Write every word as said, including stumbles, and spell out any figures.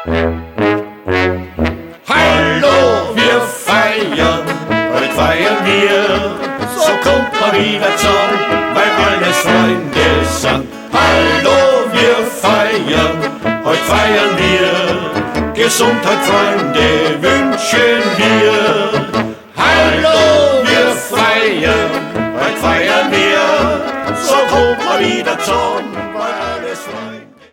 Hallo, wir feiern, heute feiern wir, so kommt mal wieder zusammen, weil alles Freunde sind. Hallo, wir feiern, heute feiern wir, Gesundheit, Freunde, wünschen wir.